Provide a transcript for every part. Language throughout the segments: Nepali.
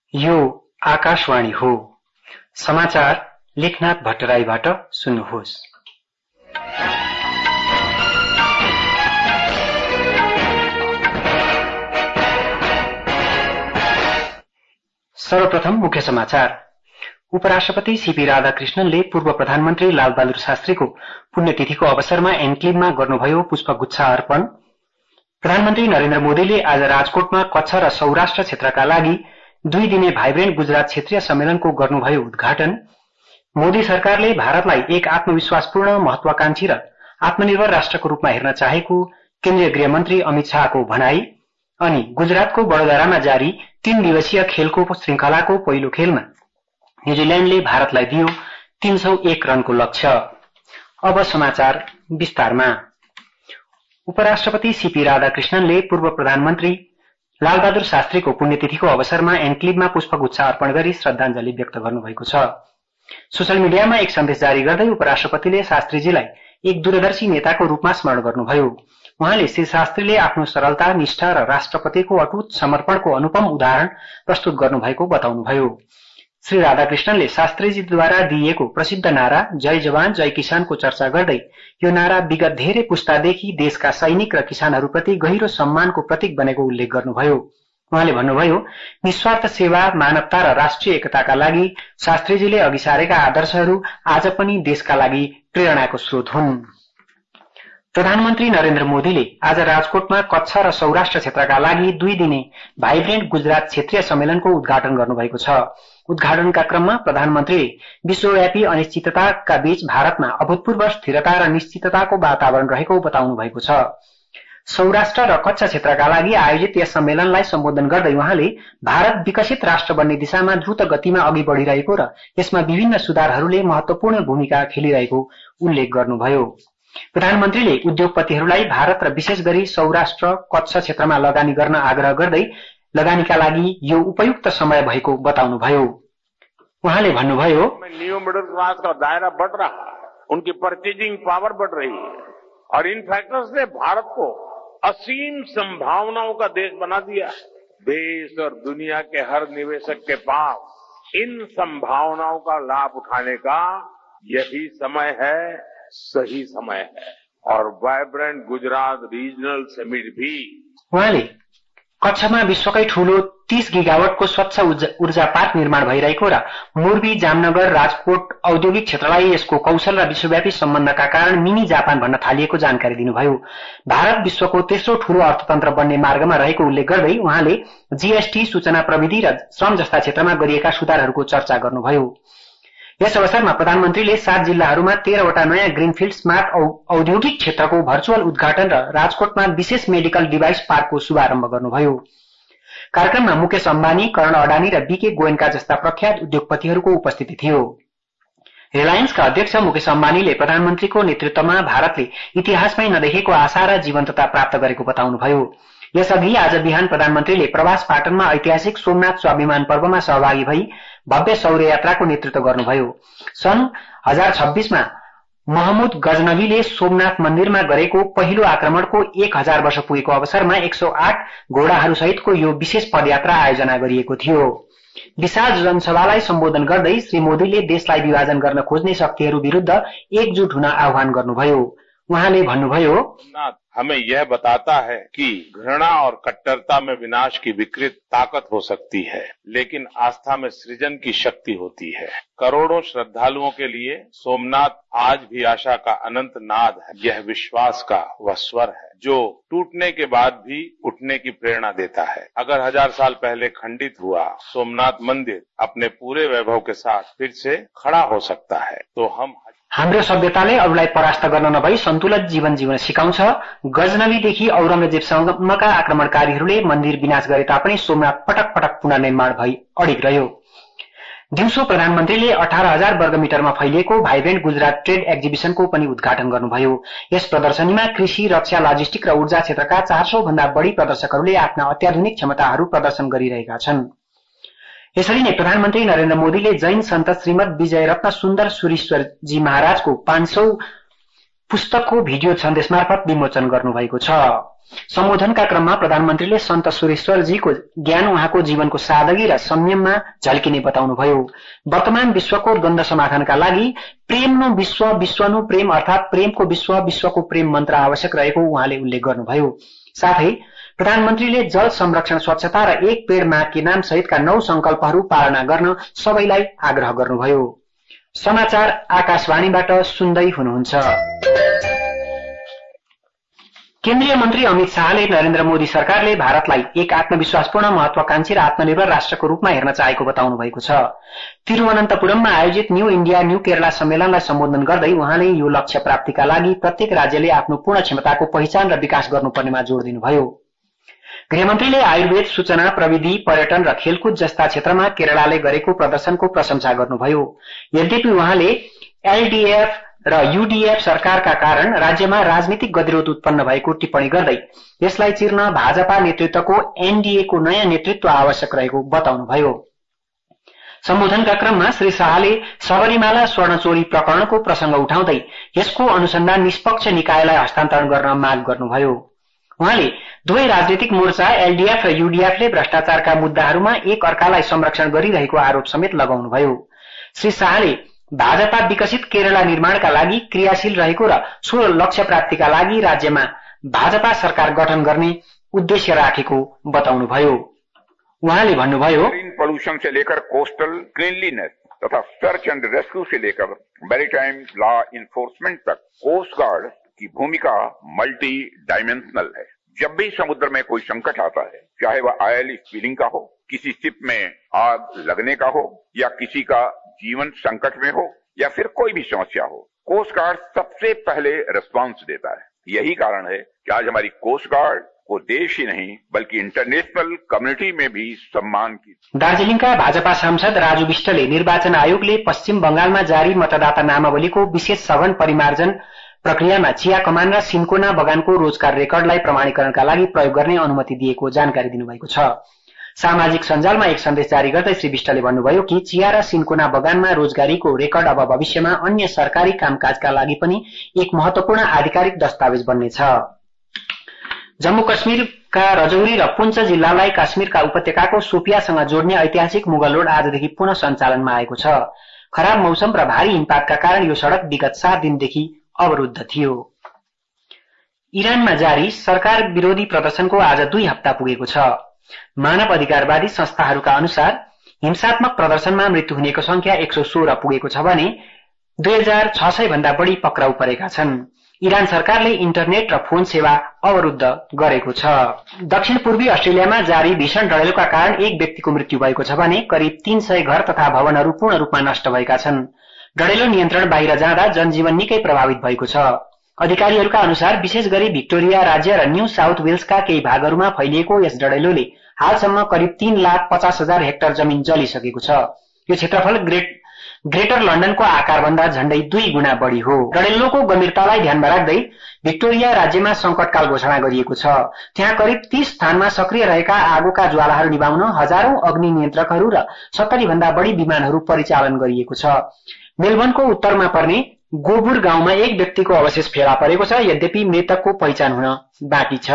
यो आकाशवाणी हो। समाचार लेखनाथ भट्टराईबाट सुन्नुहोस्। सर्वप्रथम मुख्य समाचार। उपराष्ट्रपति सीपी राधाकृष्णनले पूर्व प्रधानमन्त्री लालबहादुर शास्त्रीको पुण्यतिथिको अवसरमा एन्क्लेभमा गर्नुभयो पुष्पगुच्छा अर्पण। प्रधानमन्त्री नरेन्द्र मोदीले आज राजकोटमा कच्छ र सौराष्ट्र क्षेत्रका लागि 2 दिने भाइब्रेन्ट गुजरात क्षेत्रीय सम्मेलनको गर्नुभयो उद्घाटन। मोदी सरकारले भारतलाई एक आत्मविश्वासपूर्ण, महत्वाकांक्षी र आत्मनिर्भर राष्ट्रको रूपमा हेर्न चाहेको केन्द्रीय गृहमन्त्री अमित शाहको भनाई। अनि गुजरातको बडोदरामा जारी 3 दिवसीय खेलको श्रृंखलाको पहिलो खेलमा न्यूजील्याण्डले भारतलाई दियो 301 रनको लक्ष्य। अब समाचार विस्तारमा। उपराष्ट्रपति सीपी राधाकृष्णनले पूर्व प्रधानमन्त्री लालबहादुर शास्त्रीको पुण्यतिथिको अवसरमा एन्क्लेभमा पुष्पगुच्छा अर्पण गरी श्रद्धाञ्जली व्यक्त गर्नुभएको छ। सोशल मिडियामा एक सन्देश जारी गर्दै उपराष्ट्रपतिले शास्त्रीजीलाई एक दूरदर्शी नेताको रूपमा स्मरण गर्नुभयो। उहाँले श्री शास्त्रीले आफ्नो सरलता, निष्ठा र राष्ट्रप्रतिको अटुट समर्पणको अनुपम उदाहरण प्रस्तुत गर्नुभएको बताउनुभयो। श्री राधाकृष्णनले शास्त्रीजीद्वारा दिइएको प्रसिद्ध नारा जय जवान जय किसानको चर्चा गर्दै यो नारा विगत धेरै पुस्तादेखि देशका सैनिक र किसानहरूप्रति गहिरो सम्मानको प्रतीक बनेको उल्लेख गर्नुभयो। उहाँले भन्नुभयो, निस्वार्थ सेवा, मानवता र राष्ट्रिय एकताका लागि शास्त्रीजीले अघि सारेका आदर्शहरू आज पनि देशका लागि प्रेरणाको स्रोत हुन्। प्रधानमन्त्री नरेन्द्र मोदीले आज राजकोटमा कच्छ र सौराष्ट्र क्षेत्रका लागि 2 दिने भाइब्रेन्ट गुजरात क्षेत्रीय सम्मेलनको उद्घाटन गर्नुभएको छ। उद्घाटनका क्रममा प्रधानमन्त्रीले विश्वव्यापी अनिश्चितताका बीच भारतमा अभूतपूर्व स्थिरता र निश्चितताको वातावरण रहेको बताउनु भएको छ। सौराष्ट्र र कच्छ क्षेत्रका लागि आयोजित यस सम्मेलनलाई सम्बोधन गर्दै उहाँले भारत विकसित राष्ट्र बन्ने दिशामा द्रुत गतिमा अघि बढ़िरहेको र यसमा विभिन्न सुधारहरूले महत्वपूर्ण भूमिका खेलिरहेको उल्लेख गर्नुभयो। प्रधानमन्त्रीले उद्योगपतिहरूलाई भारत र विशेष गरी सौराष्ट्र कच्छ क्षेत्रमा लगानी गर्न आग्रह गर्दै लगानीका लागि यो उपयुक्त समय भएको बताउनुभयो। उहाँले भन्नुभयो, न्यू मिडिल क्लास का दायरा बढ़ रहा है, उनकी परचेजिंग पावर बढ़ रही है और इन फैक्टर्स ने भारत को असीम संभावनाओं का देश बना दिया। देश और दुनिया के हर निवेशक के पास इन संभावनाओं का लाभ उठाने का यही समय है, सही समय है। और वाइब्रेंट गुजरात रीजनल समिट भी उहाँले कच्छमा विश्वकै ठूलो 30 गिगावटको स्वच्छ ऊर्जा पार्क निर्माण भइरहेको र मोरबी, जामनगर, राजकोट औद्योगिक क्षेत्रलाई यसको कौशल र विश्वव्यापी सम्बन्धका कारण मिनी जापान भन्न थालिएको जानकारी दिनुभयो। भारत विश्वको तेस्रो ठूलो अर्थतन्त्र बन्ने मार्गमा रहेको उल्लेख गर्दै उहाँले जीएसटी, सूचना प्रविधि र श्रम जस्ता क्षेत्रमा गरिएका सुधारहरूको चर्चा गर्नुभयो। यस अवसरमा प्रधानमन्त्रीले 7 जिल्लाहरूमा 13 वटा नयाँ ग्रीनफिल्ड स्मार्ट औद्योगिक क्षेत्रको भर्चुअल उद्घाटन र राजकोटमा विशेष मेडिकल डिभाइस पार्कको शुभारम्भ गर्नुभयो। कार्यक्रममा मुकेश अम्बानी, कर्ण अडानी र बीके गोयनका जस्ता प्रख्यात उद्योगपतिहरूको उपस्थिति थियो। रिलायन्सका अध्यक्ष मुकेश अम्बानीले प्रधानमन्त्रीको नेतृत्वमा भारतले इतिहासमै नदेखेको आशा र जीवन्तता प्राप्त गरेको बताउनुभयो। यसअघि आज बिहान प्रधानमन्त्रीले प्रवास पाटनमा ऐतिहासिक सोमनाथ स्वाभिमान पर्वमा सहभागी भई भव्य सौर्य यात्राको नेतृत्व गर्नुभयो। सन् 2026 मा महमुद गजनवीले सोमनाथ मन्दिरमा गरेको पहिलो आक्रमणको 1000 वर्ष पुगेको अवसरमा 108 घोडाहरू सहितको यो विशेष पदयात्रा आयोजना गरिएको थियो। विशाल जनसभालाई सम्बोधन गर्दै श्री मोदीले देशलाई विभाजन गर्न खोज्ने शक्तिहरू विरुद्ध एकजुट हुन आह्वान गर्नुभयो। उहाँले भन्नुभयो, हमें यह बताता है कि घृणा और कट्टरता में विनाश की विकृत ताकत हो सकती है, लेकिन आस्था में सृजन की शक्ति होती है। करोड़ों श्रद्धालुओं के लिए सोमनाथ आज भी आशा का अनंत नाद है। यह विश्वास का वह स्वर है जो टूटने के बाद भी उठने की प्रेरणा देता है। अगर 1000 साल पहले खंडित हुआ सोमनाथ मंदिर अपने पूरे वैभव के साथ फिर से खड़ा हो सकता है तो हाम्रो सभ्यताले अरूलाई परास्त गर्न नभई सन्तुलित जीवन जीवन सिकाउँछ। गजनवीदेखि औरंगजेबसम्मका आक्रमणकारीहरूले मन्दिर विनाश गरे तापनि सोमनाथ पटक पटक पुनर्निर्माण भई अडिग रह्यो। दिउँसो प्रधानमन्त्रीले 18,000 वर्गमिटरमा फैलिएको भाइब्रेन्ट गुजरात ट्रेड एक्जिबिसनको पनि उद्घाटन गर्नुभयो। यस प्रदर्शनीमा कृषि, रक्षा, लजिस्टिक र ऊर्जा क्षेत्रका 400 भन्दा बढी प्रदर्शकहरूले आफ्ना अत्याधुनिक क्षमताहरू प्रदर्शन गरिरहेका छन्। यसरी नै प्रधानमन्त्री नरेन्द्र मोदीले जैन सन्त श्रीमद विजय रत्न सुन्दर सुरीश्वरजी महाराजको 500 पुस्तकको भिडियो सन्देश मार्फत विमोचन गर्नुभएको छ। सम्बोधनका क्रममा प्रधानमन्त्रीले सन्त सुरेश्वरजीको ज्ञान उहाँको जीवनको सादगी र संयममा झल्किने बताउनुभयो। वर्तमान विश्वको द्वन्द्व समाधानका लागि प्रेम नो विश्व विश्वनु प्रेम अर्थात प्रेमको विश्व विश्वको प्रेम मन्त्र आवश्यक रहेको उहाँले उल्लेख गर्नुभयो। साथै प्रधानमन्त्रीले जल संरक्षण, स्वच्छता र एक पेड़ माँ के नाम सहितका 9 संकल्पहरू पालना गर्न सबैलाई आग्रह गर्नुभयो। समाचार आकाशवाणीबाट सुन्दै हुनुहुन्छ। केन्द्रीय मन्त्री अमित शाहले नरेन्द्र मोदी सरकारले भारतलाई एक आत्मविश्वासपूर्ण, महत्वाकांक्षी र आत्मनिर्भर राष्ट्रको रूपमा हेर्न चाहेको बताउनु भएको छ। तिरुवनन्तपुरममा आयोजित न्यू इण्डिया न्यू केरला सम्मेलनलाई सम्बोधन गर्दै उहाँले यो लक्ष्य प्राप्तिका लागि प्रत्येक राज्यले आफ्नो पूर्ण क्षमताको पहिचान र विकास गर्नुपर्नेमा जोड़ दिनुभयो। गृहमन्त्रीले आयुर्वेद, सूचना प्रविधि, पर्यटन र खेलकुद जस्ता क्षेत्रमा केरलाले गरेको प्रदर्शनको प्रशंसा गर्नुभयो। यद्यपि उहाँले एलडीएफ र यूडीएफ सरकारका कारण राज्यमा राजनीतिक गतिरोध उत्पन्न भएको टिप्पणी गर्दै यसलाई चिर्न भाजपा नेतृत्वको एनडीएको नयाँ नेतृत्व आवश्यक रहेको बताउनुभयो। सम्बोधनका क्रममा श्री शाहले सबरीमाला स्वर्ण चोरी प्रकरणको प्रसंग उठाउँदै यसको अनुसन्धान निष्पक्ष निकायलाई हस्तान्तरण गर्न माग गर्नुभयो। उहाँले दुवै राजनीतिक मोर्चा एलडीएफ र यूडीएफले भ्रष्टाचारका मुद्दाहरूमा एक अर्कालाई संरक्षण गरिरहेको आरोप समेत लगाउनुभयो। श्री शाहले भाजपा विकसित केरला निर्माणका लागि क्रियाशील रहेको र सो लक्ष्य प्राप्तिका लागि राज्यमा भाजपा सरकार गठन गर्ने उद्देश्य राखेको बताउनुभयो। उहाँले भन्नुभयो, पोल्यूशन से लेकर कोस्टल क्लीनलीनेस तथा सर्च एंड रेस्क्यू से लेकर मैरीटाइम लॉ इन्फोर्समेंट तक कोस्ट गार्ड की भूमिका मल्टी डायमेंशनल है। जब भी समुद्र में कोई संकट आता है, चाहे वह ऑयल स्पिलिंग का हो, किसी शिप में आग लगने का हो, या किसी का जीवन संकट में हो, या फिर कोई भी समस्या हो, कोस्ट गार्ड सबसे पहले रिस्पांस देता है। यही कारण है कि आज हमारी कोस्ट गार्ड को देश ही नहीं बल्कि इंटरनेशनल कम्युनिटी में भी सम्मान की। दार्जीलिङका भाजपा सांसद राजु विष्टले निर्वाचन आयोगले पश्चिम बंगालमा जारी मतदाता नामावलीको विशेष सघन परिमार्जन प्रक्रियामा चिया कमान र सिन्कोना बगानको रोजगार रेकर्डलाई प्रमाणीकरणका लागि प्रयोग गर्ने अनुमति दिएको जानकारी दिनुभएको छ। सामाजिक सञ्जालमा एक सन्देश जारी गर्दै श्री विष्टले भन्नुभयो कि चिया र सिन्कोना बगानमा रोजगारीको रेकर्ड अब भविष्यमा अन्य सरकारी कामकाजका लागि पनि एक महत्वपूर्ण आधिकारिक दस्तावेज बन्नेछ। जम्मू कश्मीरका रजौरी र पुञ्च जिल्लालाई काश्मीरका उपत्यकाको सोपियासँग जोड्ने ऐतिहासिक मुगल रोड आजदेखि पुनः सञ्चालनमा आएको छ। खराब मौसम र भारी हिमपातका कारण यो सड़क विगत 7 दिनदेखि अवरुद्ध थियो। इरानमा जारी सरकार विरोधी प्रदर्शनको आज 2 हप्ता पुगेको छ। मानव अधिकारवादी संस्थाहरूका अनुसार हिंसात्मक प्रदर्शनमा मृत्यु हुनेको संख्या 116 पुगेको छ भने 2600 भन्दा बढी पक्राउ परेका छन्। इरान सरकारले इन्टरनेट र फोन सेवा अवरुद्ध गरेको छ। दक्षिण पूर्वी अस्ट्रेलियामा जारी भीषण डढेलोका कारण एक व्यक्तिको मृत्यु भएको छ भने करिब 300 घर तथा भवनहरू पूर्ण रूपमा नष्ट भएका छन्। डढेलो नियन्त्रण बाहिर जाँदा जनजीवन निकै प्रभावित भएको छ। अधिकारीहरूका अनुसार विशेष गरी भिक्टोरिया राज्य र न्यू साउथ वेल्सका केही भागहरूमा फैलिएको यस डढेलोले हालसम्म करिब 3,50,000 हेक्टर जमिन जलिसकेको छ। यो क्षेत्रफल ग्रेटर लन्डनको आकारभन्दा झण्डै 2 गुणा बढी हो। डढेलोको गम्भीरतालाई ध्यानमा राख्दै भिक्टोरिया राज्यमा संकटकाल घोषणा गरिएको छ। त्यहाँ करिब 30 स्थानमा सक्रिय रहेका आगोका ज्वालाहरू निभाउन हजारौं अग्नि नियन्त्रकहरू र 70 भन्दा बढी विमानहरू परिचालन गरिएको छ। मेलबर्नको उत्तरमा पर्ने गोबुर गाउँमा एक व्यक्तिको अवशेष फेला परेको छ। यद्यपि मृतकको पहिचान हुन बाँकी छ।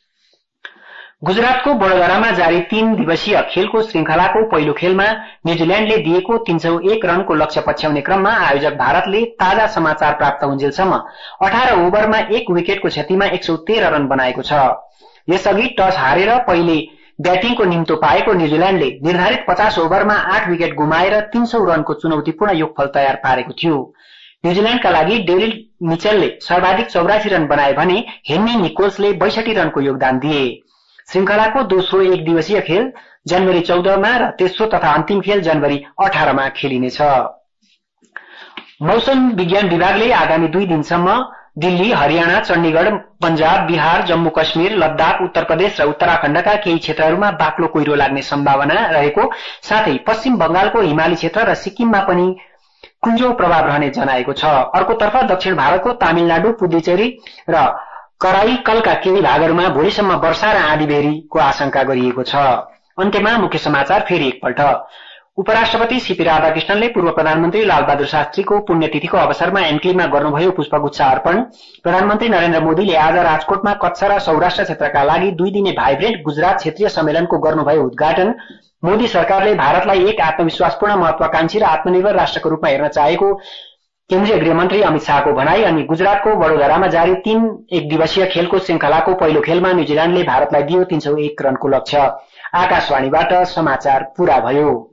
गुजरातको बडोदरामा जारी 3 दिवसीय खेलको श्रृंखलाको पहिलो खेलमा न्यूजील्याण्डले दिएको 301 रनको लक्ष्य पछ्याउने क्रममा आयोजक भारतले ताजा समाचार प्राप्त हुन्जेलसम्म 18 ओभरमा 1 विकेटको क्षतिमा 113 रन बनाएको छ। यसअघि टस हारेर पहिले ब्याटिङको निम्तो पाएको न्यूजील्याण्डले निर्धारित 50 ओभरमा 8 विकेट गुमाएर 300 रनको चुनौतीपूर्ण योगफल तयार पारेको थियो। न्यूजील्याण्डका लागि डेरिल मिचेलले सर्वाधिक 84 रन बनाए भने हेन्री निकोल्सले 62 रनको योगदान दिए। श्रृंखलाको दोस्रो एक दिवसीय खेल जनवरी 14 मा र तेस्रो तथा अन्तिम खेल जनवरी 18 मा खेलिनेछ। मौसम विज्ञान विभागले आगामी 2 दिनसम्म दिल्ली, हरियाणा, चण्डीगढ़, पंजाब, बिहार, जम्मू कश्मीर, लद्दाख, उत्तर प्रदेश र उत्तराखण्डका केही क्षेत्रहरूमा बाक्लो कुहिरो लाग्ने सम्भावना रहेको साथै पश्चिम बंगालको हिमाली क्षेत्र र सिक्किममा पनि कुंजो प्रभाव रहने जनाएको छ। अर्कोतर्फ दक्षिण भारतको तामिलनाडु, पुडुचेरी र कराईकलका केही भागहरूमा भोलिसम्म वर्षा र आँधीबेहरीको आशंका गरिएको छ। अन्त्यमा मुख्य समाचार फेरि एकपल्ट। उपराष्ट्रपति सीपी राधाकृष्णनले पूर्व प्रधानमन्त्री लालबहादुर शास्त्रीको पुण्यतिथिको अवसरमा एन्क्लेभमा गर्नुभयो पुष्पगुच्छ अर्पण। प्रधानमन्त्री नरेन्द्र मोदीले आज राजकोटमा कच्छ र सौराष्ट्र क्षेत्रका लागि 2 दिने भाइब्रेन्ट गुजरात क्षेत्रीय सम्मेलनको गर्नुभयो उद्घाटन। मोदी सरकारले भारतलाई एक आत्मविश्वासपूर्ण महत्वाकांक्षी र आत्मनिर्भर राष्ट्रको रूपमा हेर्न चाहेको केन्द्रीय गृहमन्त्री अमित शाहको भनाई। अनि गुजरातको वडोदरामा जारी 3 एकदिवसीय खेलको श्रृंखलाको पहिलो खेलमा न्यूजील्याण्डले भारतलाई दियो 301 रनको लक्ष्य। आकाशवाणीबाट समाचार पूरा भयो।